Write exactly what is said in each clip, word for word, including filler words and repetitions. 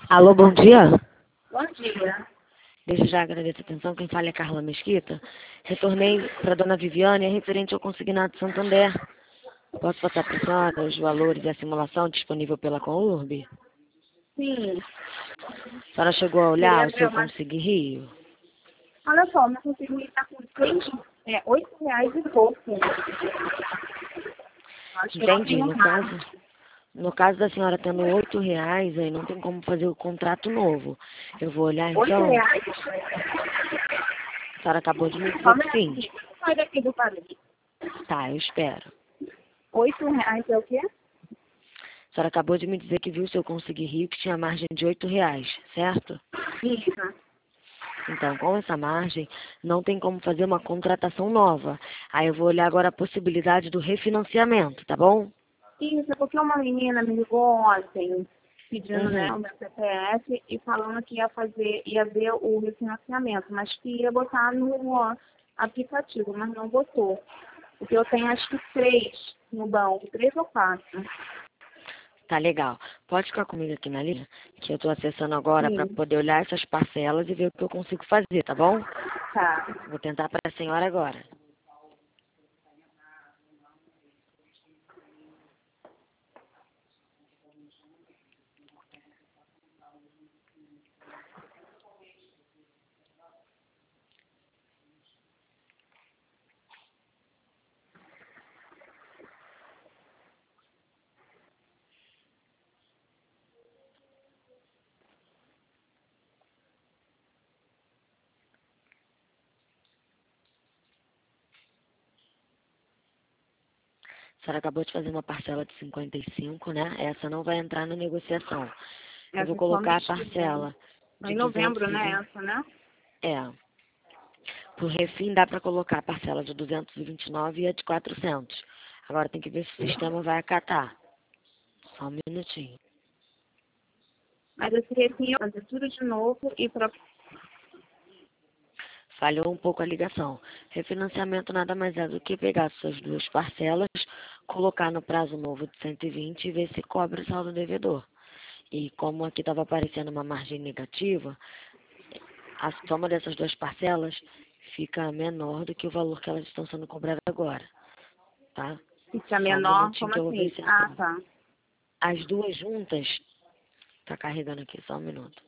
Alô, bom dia. Bom dia. Desde já agradeço a atenção. Quem fala é Carla Mesquita. Retornei para a dona Viviane, é referente ao consignado Santander. Posso passar para a senhora os valores e a simulação disponível pela Conurb? Sim. A senhora chegou a olhar Queria o ver seu uma... Consigue Rio? Olha só, meu consigo estar com seis, é, oito reais e pouco. Acho que eu não Entendi. tenho No nada. caso, no caso da senhora tendo oito reais, aí não tem como fazer o contrato novo. Eu vou olhar Oito então. reais? A senhora acabou de me Só dizer me que sim. sai daqui do barulho. Tá, eu espero. Oito reais é o quê? A senhora acabou de me dizer que viu o seu Consigue Rio que tinha margem de oito reais, certo? Isso. Então, com essa margem, não tem como fazer uma contratação nova. Aí eu vou olhar agora a possibilidade do refinanciamento, tá bom? Isso, é porque uma menina me ligou ontem, pedindo, né, Uhum. o meu C P F e falando que ia fazer, ia ver o refinanciamento, mas que ia botar no aplicativo, mas não botou. Porque eu tenho acho que três no banco, três ou quatro. Tá legal. Pode ficar comigo aqui na linha, que eu tô acessando agora para Sim, poder olhar essas parcelas e ver o que eu consigo fazer, tá bom? tá. Vou tentar para a senhora agora. A senhora acabou de fazer uma parcela de cinquenta e cinco, né? Essa não vai entrar na negociação. Eu vou Essa é só colocar a mês que vem. parcela Em de duzentos novembro, e né, vinte. essa, né? É. Pro refim dá para colocar a parcela de duzentos e vinte e nove e a de quatrocentos. Agora tem que ver se o sistema vai acatar. Só um minutinho. Mas esse refim eu vou fazer tudo de novo e pra... Falhou um pouco a ligação. Refinanciamento nada mais é do que pegar suas duas parcelas, colocar no prazo novo de cento e vinte e ver se cobre o saldo devedor. E como aqui estava aparecendo uma margem negativa, a soma dessas duas parcelas fica menor do que o valor que elas estão sendo cobradas agora, tá? Fica Só um menor, minutinho como que eu vou ver assim? se Ah, entrou. tá. As duas juntas, tá carregando aqui, só um minuto.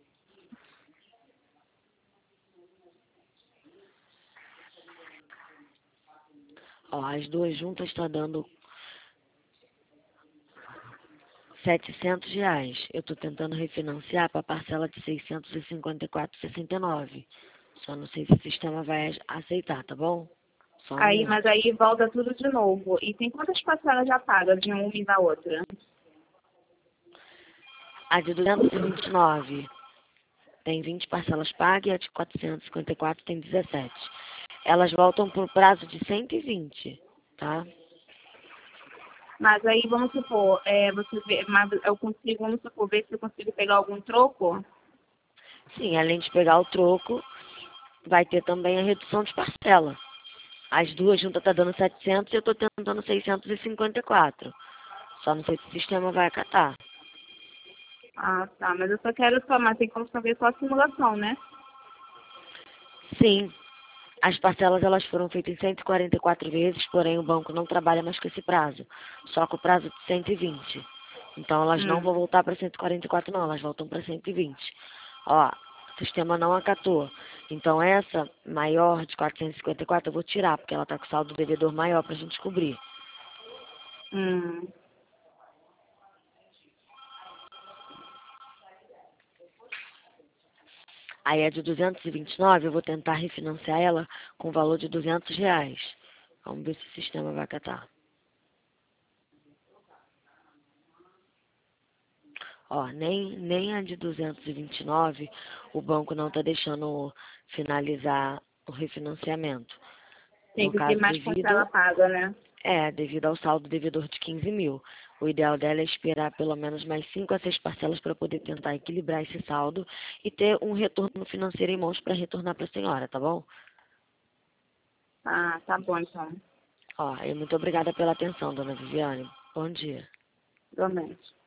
Ó, as duas juntas está dando setecentos reais. Eu estou tentando refinanciar para a parcela de seiscentos e cinquenta e quatro reais e sessenta e nove centavos. Só não sei se o sistema vai aceitar, tá bom? Só um Aí, mas minuto. aí volta tudo de novo. E tem quantas parcelas já pagas de uma e da outra? A de duzentos e vinte e nove tem vinte parcelas pagas e a de quatrocentos e cinquenta e quatro tem dezessete. Elas voltam por prazo de cento e vinte, tá? Mas aí, vamos supor, é, você vê, mas eu consigo, vamos supor, ver se eu consigo pegar algum troco? Sim, além de pegar o troco, vai ter também a redução de parcela. As duas juntas tá dando setecentos e eu estou tentando seiscentos e cinquenta e quatro. Só não sei se o sistema vai acatar. Ah, tá. Mas eu só quero só, mas tem como saber só a simulação, né? Sim, as parcelas elas foram feitas em cento e quarenta e quatro vezes, porém o banco não trabalha mais com esse prazo, só com o prazo de cento e vinte. Então elas não Hum. vão voltar para cento e quarenta e quatro não, elas voltam para cento e vinte. Ó, o sistema não acatou. Então essa maior de quatrocentos e cinquenta e quatro eu vou tirar, porque ela está com saldo devedor maior para a gente cobrir. Hum. Aí a de duzentos e vinte e nove eu vou tentar refinanciar ela com o valor de duzentos reais. Vamos ver se o sistema vai acatar. Ó, nem, nem a de duzentos e vinte e nove o banco não está deixando finalizar o refinanciamento. Tem No que ter caso, mais parcela devido, paga, né? é, devido ao saldo devedor de quinze mil. O ideal dela é esperar pelo menos mais cinco a seis parcelas para poder tentar equilibrar esse saldo e ter um retorno financeiro em mãos para retornar para a senhora, tá bom? Ah, tá bom, então. Ó, e muito obrigada pela atenção, dona Viviane. Bom dia. Igualmente.